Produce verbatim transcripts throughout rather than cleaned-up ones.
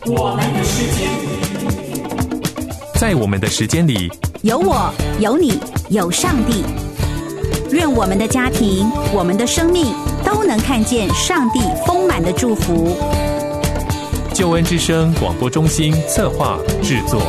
我们的时间， 在我们的时间里， 有我，有你，有上帝。愿我们的家庭，我们的生命都能看见上帝丰满的祝福。 救恩之声广播中心策划制作。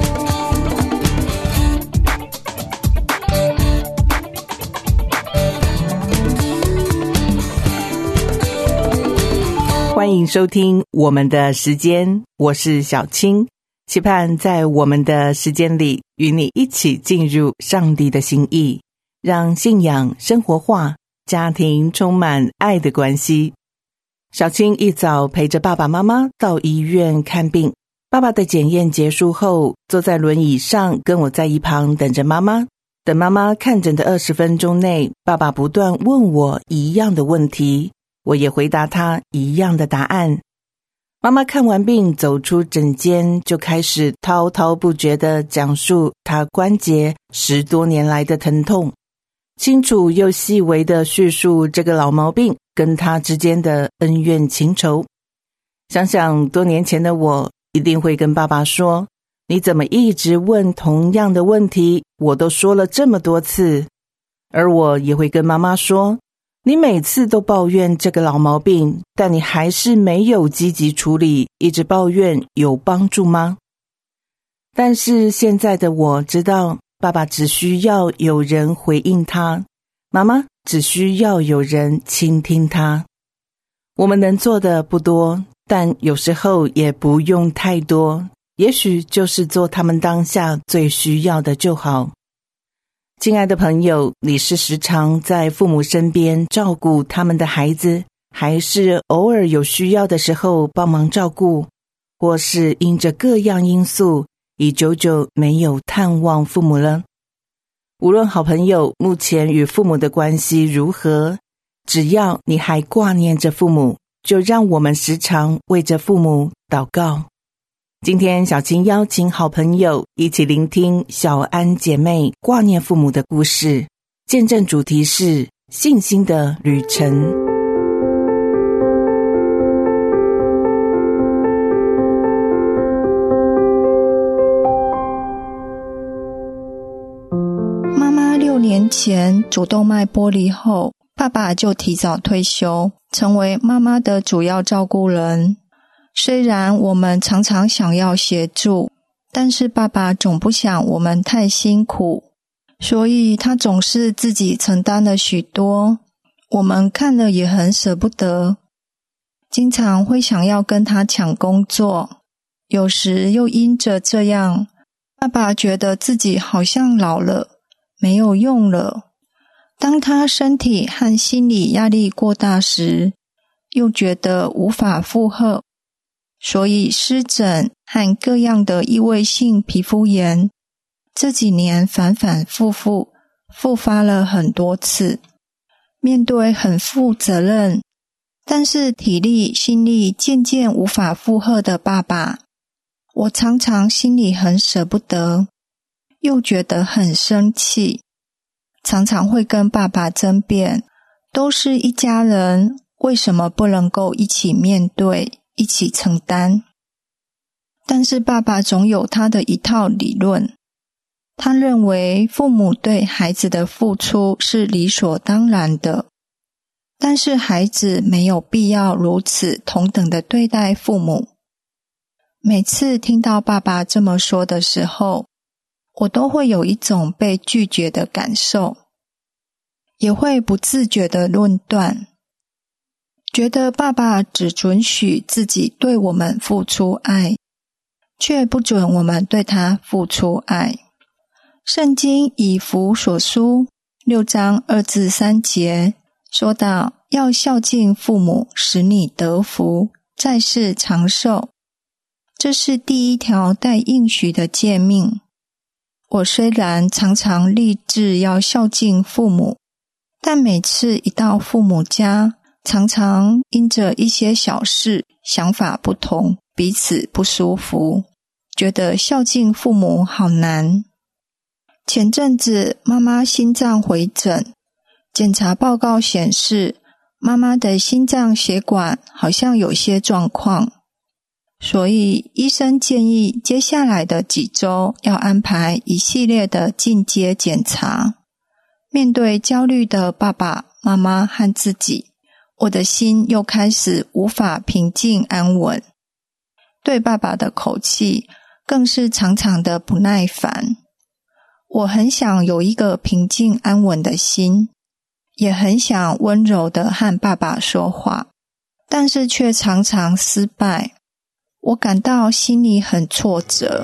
欢迎收听我们的时间，我是小青，期盼在我们的时间里与你一起进入上帝的心意，让信仰生活化，家庭充满爱的关系。小青一早陪着爸爸妈妈到医院看病，爸爸的检验结束后，坐在轮椅上跟我在一旁等着妈妈。等妈妈看诊的二十分钟内，爸爸不断问我一样的问题，我也回答他一样的答案。妈妈看完病走出诊间，就开始滔滔不绝地讲述她关节十多年来的疼痛，清楚又细微地叙述这个老毛病跟她之间的恩怨情仇。想想多年前的我，一定会跟爸爸说，你怎么一直问同样的问题，我都说了这么多次。而我也会跟妈妈说，你每次都抱怨这个老毛病，但你还是没有积极处理，一直抱怨有帮助吗？但是现在的我知道，爸爸只需要有人回应他，妈妈只需要有人倾听他。我们能做的不多，但有时候也不用太多，也许就是做他们当下最需要的就好。亲爱的朋友，你是时常在父母身边照顾他们的孩子，还是偶尔有需要的时候帮忙照顾，或是因着各样因素，已久久没有探望父母了？无论好朋友目前与父母的关系如何，只要你还挂念着父母，就让我们时常为着父母祷告。今天小青邀请好朋友一起聆听小安姐妹挂念父母的故事，见证主题是信心的旅程。 妈妈六年前主动脉剥离后，爸爸就提早退休，成为妈妈的主要照顾人。虽然我们常常想要协助，但是爸爸总不想我们太辛苦，所以他总是自己承担了许多，我们看了也很舍不得，经常会想要跟他抢工作，有时又因着这样，爸爸觉得自己好像老了，没有用了。当他身体和心理压力过大时，又觉得无法负荷，所以湿疹和各样的异位性皮肤炎这几年反反复复复发了很多次。面对很负责任，但是体力心力渐渐无法负荷的爸爸，我常常心里很舍不得，又觉得很生气，常常会跟爸爸争辩，都是一家人，为什么不能够一起面对一起承担？但是爸爸总有他的一套理论，他认为父母对孩子的付出是理所当然的，但是孩子没有必要如此同等的对待父母。每次听到爸爸这么说的时候，我都会有一种被拒绝的感受，也会不自觉的论断，觉得爸爸只准许自己对我们付出爱，却不准我们对他付出爱。圣经以弗所书六章二至三节说到，要孝敬父母，使你得福，在世长寿。这是第一条带应许的诫命。我虽然常常立志要孝敬父母，但每次一到父母家，常常因着一些小事想法不同，彼此不舒服，觉得孝敬父母好难。前阵子妈妈心脏回诊，检查报告显示妈妈的心脏血管好像有些状况， 所以医生建议接下来的几周要安排一系列的进阶检查。面对焦虑的爸爸妈妈和自己，我的心又开始无法平静安稳，对爸爸的口气更是常常的不耐烦。我很想有一个平静安稳的心，也很想温柔的和爸爸说话，但是却常常失败。我感到心里很挫折。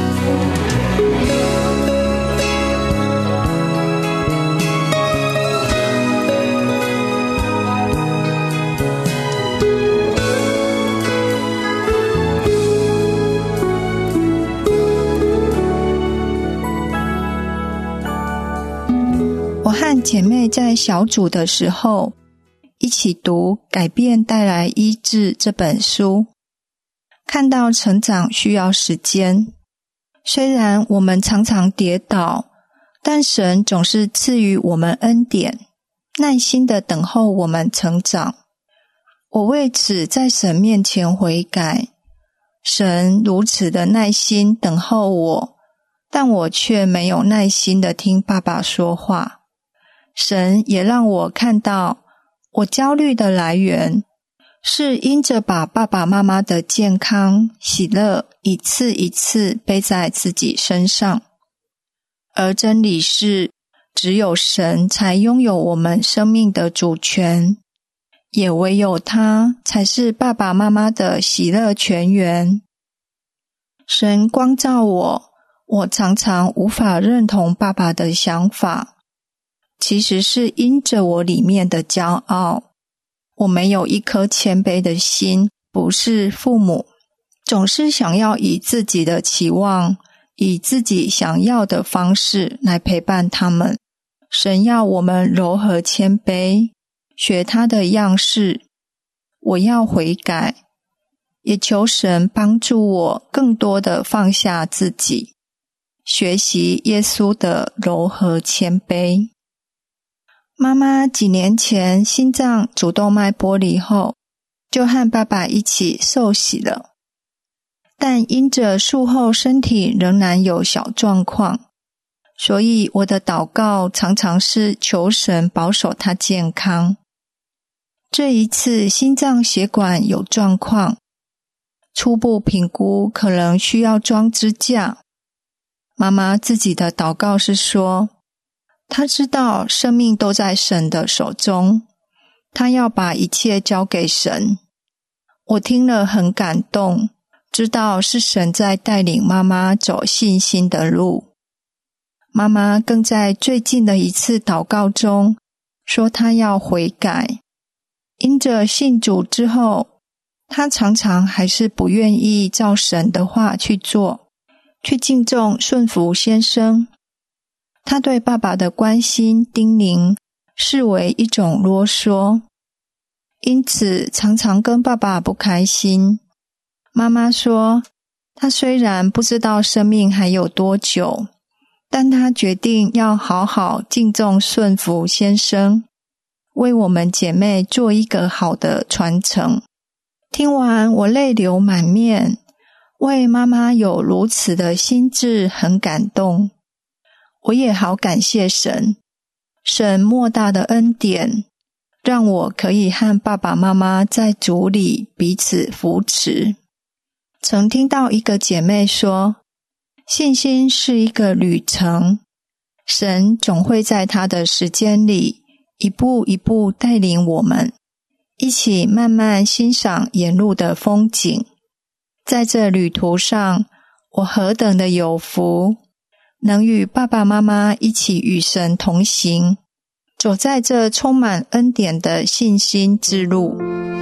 我和姐妹在小组的时候，一起读《改变带来医治》这本书，看到成长需要时间。虽然我们常常跌倒，但神总是赐予我们恩典，耐心地等候我们成长。我为此在神面前悔改，神如此的耐心等候我，但我却没有耐心地听爸爸说话。神也让我看到，我焦虑的来源是因着把爸爸妈妈的健康、喜乐一次一次背在自己身上。而真理是，只有神才拥有我们生命的主权，也唯有他才是爸爸妈妈的喜乐泉源。神光照我，我常常无法认同爸爸的想法，其实是因着我里面的骄傲。我没有一颗谦卑的心，不是父母，总是想要以自己的期望，以自己想要的方式来陪伴他们。神要我们柔和谦卑，学他的样式。我要悔改，也求神帮助我更多的放下自己，学习耶稣的柔和谦卑。妈妈几年前心脏主动脉剥离后，就和爸爸一起受洗了。但因着术后身体仍然有小状况，所以我的祷告常常是求神保守他健康。这一次心脏血管有状况，初步评估可能需要装支架。妈妈自己的祷告是说，他知道生命都在神的手中，他要把一切交给神。我听了很感动，知道是神在带领妈妈走信心的路。妈妈更在最近的一次祷告中说她要悔改，因着信主之后，她常常还是不愿意照神的话去做，去敬重顺服先生。他对爸爸的关心叮咛视为一种啰嗦，因此常常跟爸爸不开心。妈妈说，他虽然不知道生命还有多久，但他决定要好好敬重顺服先生，为我们姐妹做一个好的传承。听完我泪流满面，为妈妈有如此的心志很感动。我也好感谢神，神莫大的恩典，让我可以和爸爸妈妈在主里彼此扶持。曾听到一个姐妹说，信心是一个旅程，神总会在他的时间里一步一步带领我们，一起慢慢欣赏沿路的风景。在这旅途上，我何等的有福，能与爸爸妈妈一起与神同行，走在这充满恩典的信心之路。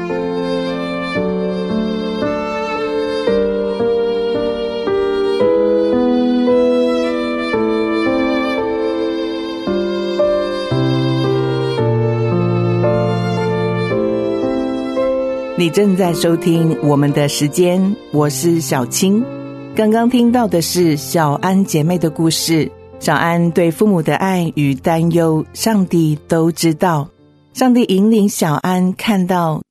你正在收听我们的时间，我是小青。刚刚听到的是小安姐妹的故事。小安对父母的爱与担忧，上帝都知道。上帝引领小安看到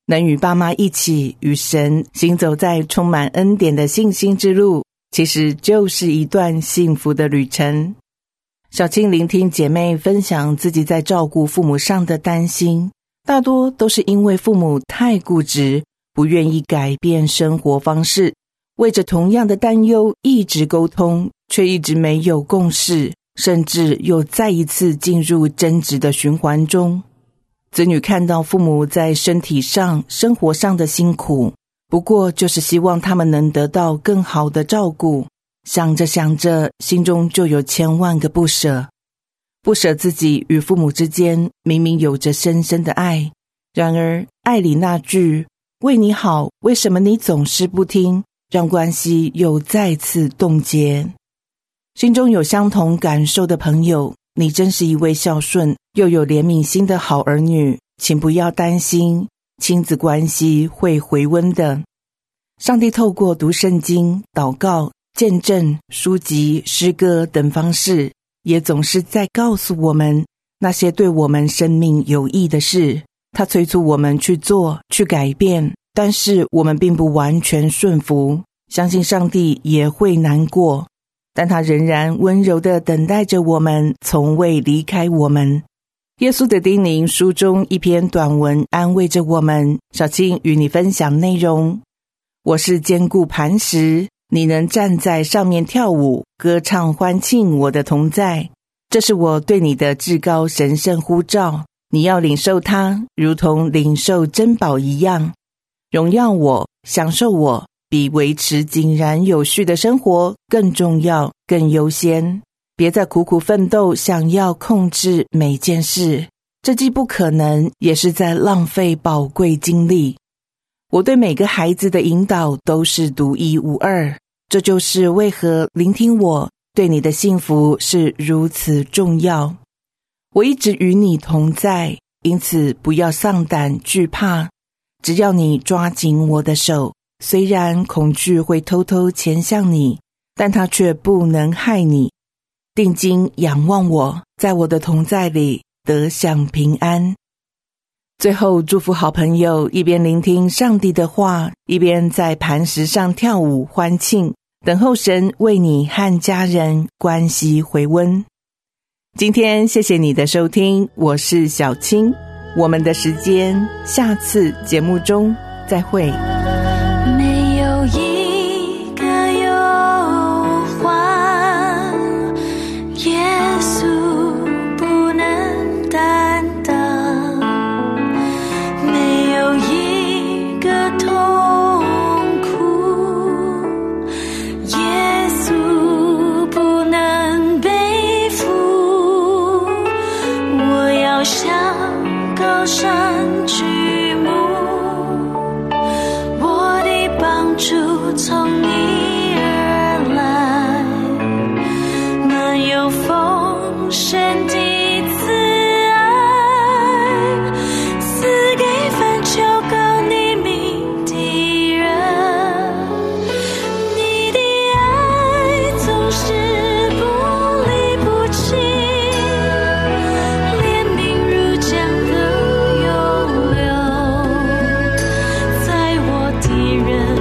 能与爸妈一起与神行走在充满恩典的信心之路，其实就是一段幸福的旅程。小青聆听姐妹分享自己在照顾父母上的担心，大多都是因为父母太固执，不愿意改变生活方式，为着同样的担忧一直沟通，却一直没有共识，甚至又再一次进入争执的循环中。子女看到父母在身体上、生活上的辛苦，不过就是希望他们能得到更好的照顾，想着想着，心中就有千万个不舍。不舍自己与父母之间明明有着深深的爱，然而爱里那句为你好，为什么你总是不听，让关系又再次冻结。心中有相同感受的朋友，你真是一位孝顺又有怜悯心的好儿女，请不要担心，亲子关系会回温的。上帝透过读圣经、祷告、见证、书籍、诗歌等方式，也总是在告诉我们那些对我们生命有益的事。他催促我们去做、去改变，但是我们并不完全顺服，相信上帝也会难过，但他仍然温柔地等待着我们，从未离开我们。耶稣的叮咛书中一篇短文安慰着我们，小青与你分享内容。我是坚固磐石，你能站在上面跳舞，歌唱欢庆我的同在，这是我对你的至高神圣呼召，你要领受它，如同领受珍宝一样。荣耀我，享受我，比维持井然有序的生活更重要、更优先。别再苦苦奋斗，想要控制每件事，这既不可能，也是在浪费宝贵精力。我对每个孩子的引导都是独一无二，这就是为何聆听我对你的幸福是如此重要。我一直与你同在，因此不要丧胆惧怕，只要你抓紧我的手，虽然恐惧会偷偷潜向你，但它却不能害你。定睛仰望我，在我的同在里得享平安。最后祝福好朋友一边聆听上帝的话，一边在磐石上跳舞欢庆，等候神为你和家人关系回温。今天谢谢你的收听，我是小青，我们的时间下次节目中再会。 没有一个忧患，耶稣不能担当，没有一个痛苦，耶稣不能背负。我要向高山举目，我的帮助从你而来，满有丰盛的慈爱，赐给凡求告你名的人。你的爱总是不离不弃，怜悯如江河涌流，在我的人